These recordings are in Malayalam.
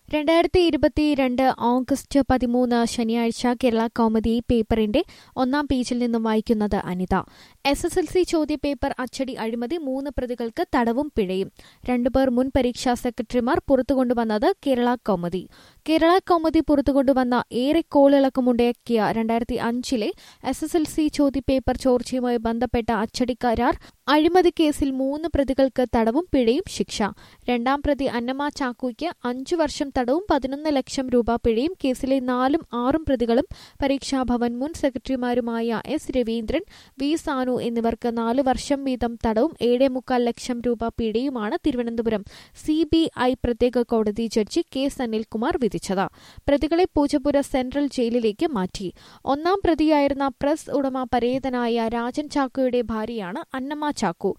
2022 ഓഗസ്റ്റ് 13 ശനിയാഴ്ച കേരള കൗമുദി പേപ്പറിന്റെ ഒന്നാം പേജിൽ നിന്നും വായിക്കുന്നത് അനിത. SSLC ചോദ്യപേപ്പർ അച്ചടി അഴിമതി 3 പ്രതികൾക്ക് തടവും പിഴയും. 2 പേർ മുൻ പരീക്ഷാ സെക്രട്ടറിമാർ പുറത്തുകൊണ്ടുവന്നത് കേരള കൗമുദി. കേരള കൗമുദി പുറത്തുകൊണ്ടുവന്ന ഏറെ കോളിളക്കമുണ്ടാക്കിയ 2005 SSLC ചോദ്യപേപ്പർ ചോർച്ചയുമായി ബന്ധപ്പെട്ട അച്ചടി കരാർ അഴിമതി കേസിൽ 3 പ്രതികൾക്ക് തടവും പിഴയും ശിക്ഷ. രണ്ടാം പ്രതി അന്നമ്മ ചാക്കോയ്ക്ക് 5 വർഷം തടവും 11 ലക്ഷം രൂപ പിഴയും. കേസിലെ 4ഉം 6ഉം പ്രതികളും പരീക്ഷാഭവൻ മുൻ സെക്രട്ടറിമാരുമായ S. രവീന്ദ്രൻ, V. സാനു എന്നിവർക്ക് 4 വർഷം വീതം തടവും 7.25 ലക്ഷം രൂപ പിഴയുമാണ് തിരുവനന്തപുരം CBI പ്രത്യേക കോടതി ജഡ്ജി K. സനിൽകുമാർ വിധിച്ചത്. പ്രതികളെ പൂജപ്പുര സെൻട്രൽ ജയിലിലേക്ക് മാറ്റി. ഒന്നാം പ്രതിയായിരുന്ന പ്രസ് ഉടമ പരേതനായ രാജൻ ചാക്കോയുടെ ഭാര്യയാണ് അന്നമ്മ ചാക്കോ.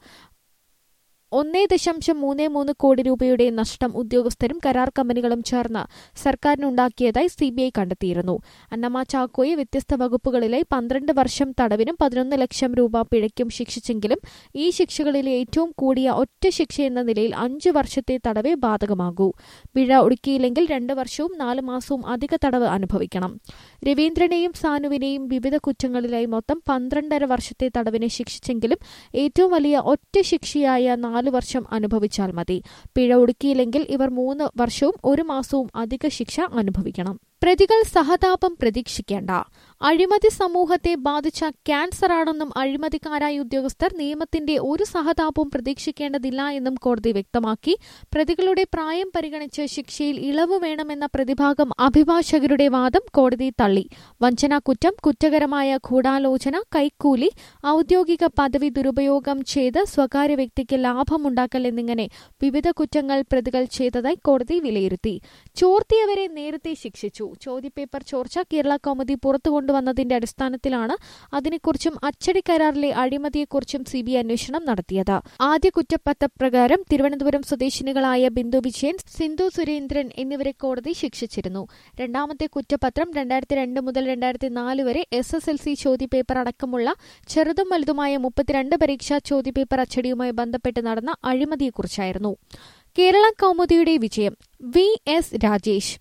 1.33 കോടി രൂപയുടെ നഷ്ടം ഉദ്യോഗസ്ഥരും കരാർ കമ്പനികളും ചേർന്ന് സർക്കാരിനുണ്ടാക്കിയതായി CBI കണ്ടെത്തിയിരുന്നു. അന്നമ്മ ചാക്കോയെ വ്യത്യസ്ത വകുപ്പുകളിലായി 12 വർഷം തടവിനും 11 ലക്ഷം രൂപ പിഴയ്ക്കും ശിക്ഷിച്ചെങ്കിലും ഈ ശിക്ഷകളിലെ ഏറ്റവും കൂടിയ ഒറ്റ ശിക്ഷയെന്ന നിലയിൽ 5 വർഷത്തെ തടവേ ബാധകമാകൂ. പിഴ ഒടുക്കിയില്ലെങ്കിൽ 2 വർഷവും 4 മാസവും അധിക തടവ് അനുഭവിക്കണം. രവീന്ദ്രനെയും സാനുവിനെയും വിവിധ കുറ്റങ്ങളിലായി മൊത്തം 12.5 വർഷത്തെ തടവിന് ശിക്ഷിച്ചെങ്കിലും ഏറ്റവും വലിയ ഒറ്റ ശിക്ഷയായ 4 വർഷം അനുഭവിച്ചാൽ മതി. പിഴ ഒടുക്കിയില്ലെങ്കിൽ ഇവർ 3 വർഷവും 1 മാസവും അധിക ശിക്ഷ അനുഭവിക്കണം. പ്രതികൾ സഹതാപം പ്രതീക്ഷിക്കേണ്ട. അഴിമതി സമൂഹത്തെ ബാധിച്ച ക്യാൻസറാണെന്നും അഴിമതിക്കാരായ ഉദ്യോഗസ്ഥർ നിയമത്തിന്റെ ഒരു സഹതാപവും പ്രതീക്ഷിക്കേണ്ടതില്ല എന്നും കോടതി വ്യക്തമാക്കി. പ്രതികളുടെ പ്രായം പരിഗണിച്ച് ശിക്ഷയിൽ ഇളവ് വേണമെന്ന പ്രതിഭാഗം അഭിഭാഷകരുടെ വാദം കോടതി തള്ളി. വഞ്ചനാക്കുറ്റം, കുറ്റകരമായ ഗൂഢാലോചന, കൈക്കൂലി, ഔദ്യോഗിക പദവി ദുരുപയോഗം ചെയ്ത് സ്വകാര്യ വ്യക്തിക്ക് ലാഭമുണ്ടാക്കൽ എന്നിങ്ങനെ വിവിധ കുറ്റങ്ങൾ പ്രതികൾ ചെയ്തതായി കോടതി വിലയിരുത്തി. ചോർത്തിയവരെ നേരത്തെ ശിക്ഷിച്ചു. ചോദ്യപേപ്പർ ചോർച്ച കേരള കൗമുദി പുറത്തുകൊണ്ടുവന്നതിന്റെ അടിസ്ഥാനത്തിലാണ് അതിനെക്കുറിച്ചും അച്ചടി കരാറിലെ അഴിമതിയെക്കുറിച്ചും CBI അന്വേഷണം നടത്തിയത്. ആദ്യ കുറ്റപത്രപ്രകാരം തിരുവനന്തപുരം സ്വദേശിനികളായ ബിന്ദു വിജയൻ, സിന്ധു സുരേന്ദ്രൻ എന്നിവരെ കോടതി ശിക്ഷിച്ചിരുന്നു. രണ്ടാമത്തെ കുറ്റപത്രം 2002 മുതൽ 2004 വരെ SSLC ചോദ്യപേപ്പർ അടക്കമുള്ള ചെറുതും വലുതുമായ 32 പരീക്ഷാ ചോദ്യപേപ്പർ അച്ചടിയുമായി ബന്ധപ്പെട്ട് നടന്ന അഴിമതിയെക്കുറിച്ചായിരുന്നു. കേരള കൗമുദിയുടെ വിജയം. V.S. രാജേഷ്.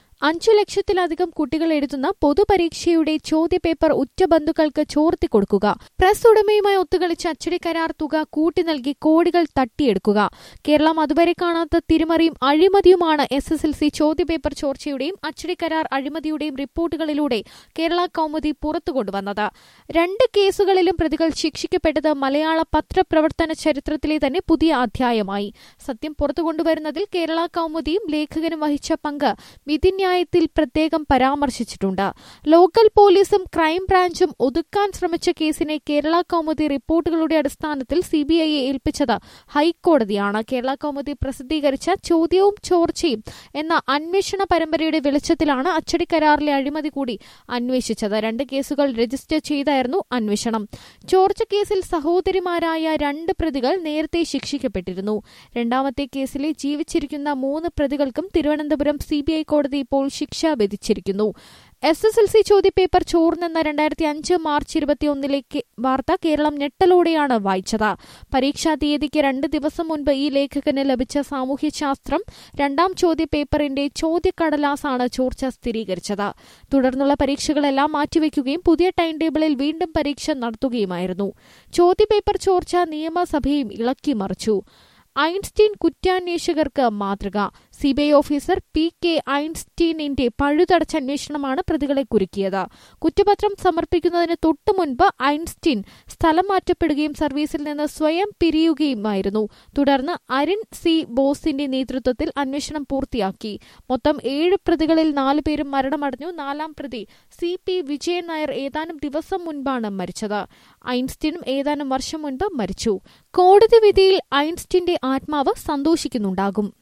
5 ലക്ഷത്തിലധികം കുട്ടികൾ എഴുതുന്ന പൊതുപരീക്ഷയുടെ ചോദ്യപേപ്പർ ഉറ്റ ബന്ധുക്കൾക്ക് ചോർത്തിക്കൊടുക്കുക, പ്രസ് ഉടമയുമായി ഒത്തുകളിച്ച് അച്ചടി കരാർ തുക കൂട്ടി നൽകി കോടികൾ തട്ടിയെടുക്കുക. കേരളം അതുവരെ കാണാത്ത തിരിമറിയും അഴിമതിയുമാണ് SSLC ചോദ്യപേപ്പർ ചോർച്ചയുടെയും അച്ചടി കരാർ അഴിമതിയുടെയും റിപ്പോർട്ടുകളിലൂടെ കേരള കൗമുദി പുറത്തുകൊണ്ടുവന്നത്. 2 കേസുകളിലും പ്രതികൾ ശിക്ഷിക്കപ്പെട്ടത് മലയാള പത്രപ്രവർത്തന ചരിത്രത്തിലെ തന്നെ പുതിയ അധ്യായമായി. സത്യം പുറത്തുകൊണ്ടുവരുന്നതിൽ കേരള കൗമുദിയും ലേഖകനും വഹിച്ച പങ്ക് വിധിന്യായ ത്തിൽ പ്രത്യേകം പരാമർശിച്ചിട്ടുണ്ട്. ലോക്കൽ പോലീസും ക്രൈംബ്രാഞ്ചും ഒതുക്കാൻ ശ്രമിച്ച കേസിനെ കേരള കൗമുദി റിപ്പോർട്ടുകളുടെ അടിസ്ഥാനത്തിൽ CBIയെ ഏൽപ്പിച്ചത് ഹൈക്കോടതിയാണ്. കേരള കൗമുദി പ്രസിദ്ധീകരിച്ച ചോദ്യവും ചോർച്ചയും എന്ന അന്വേഷണ പരമ്പരയുടെ വെളിച്ചത്തിലാണ് അച്ചടി കരാറിലെ അഴിമതി കൂടി അന്വേഷിച്ചത്. 2 കേസുകൾ രജിസ്റ്റർ ചെയ്തായിരുന്നു അന്വേഷണം. ചോർച്ച കേസിൽ സഹോദരിമാരായ 2 പ്രതികൾ നേരത്തെ ശിക്ഷിക്കപ്പെട്ടിരുന്നു. രണ്ടാമത്തെ കേസിലെ ജീവിച്ചിരിക്കുന്ന 3 പ്രതികൾക്കും തിരുവനന്തപുരം CBI കോടതി ഇപ്പോൾ ശിക്ഷ വിധിച്ചിരിക്കുന്നു. SSLC ചോദ്യപേപ്പർ ചോർന്നെന്ന 2005 മാർച്ച് 21 വാർത്ത കേരളം ഞെട്ടലോടെയാണ് വായിച്ചത്. പരീക്ഷാ തീയതിക്ക് 2 ദിവസം മുൻപ് ഈ ലേഖകന് ലഭിച്ച സാമൂഹ്യശാസ്ത്രം 2ാം ചോദ്യപേപ്പറിന്റെ ചോദ്യക്കടലാസാണ് ചോർച്ച സ്ഥിരീകരിച്ചത്. തുടർന്നുള്ള പരീക്ഷകളെല്ലാം മാറ്റിവെക്കുകയും പുതിയ ടൈം ടേബിളിൽ വീണ്ടും പരീക്ഷ നടത്തുകയുമായിരുന്നു. ചോദ്യപേപ്പർ ചോർച്ച നിയമസഭയും ഇളക്കിമറിച്ചു. ഐൻസ്റ്റീൻ കുറ്റാന്വേഷകർക്ക് മാതൃക. CBI officer P.K. ഐൻസ്റ്റീനിന്റെ പഴുതടച്ച അന്വേഷണമാണ് പ്രതികളെ കുരുക്കിയത്. കുറ്റപത്രം സമർപ്പിക്കുന്നതിന് തൊട്ടു മുൻപ് ഐൻസ്റ്റീൻ സ്ഥലം മാറ്റപ്പെടുകയും സർവീസിൽ നിന്ന് സ്വയം പിരിയുകയുമായിരുന്നു. തുടർന്ന് അരുൺ C. ബോസിന്റെ നേതൃത്വത്തിൽ അന്വേഷണം പൂർത്തിയാക്കി. മൊത്തം 7 പ്രതികളിൽ 4 പേരും മരണമടഞ്ഞു. 4ാം പ്രതി C.P. വിജയൻ നായർ ഏതാനും ദിവസം മുൻപാണ് മരിച്ചത്. ഐൻസ്റ്റീനും ഏതാനും വർഷം മുൻപ് മരിച്ചു. കോടതി വിധിയിൽ ഐൻസ്റ്റീന്റെ ആത്മാവ് സന്തോഷിക്കുന്നുണ്ടാകും.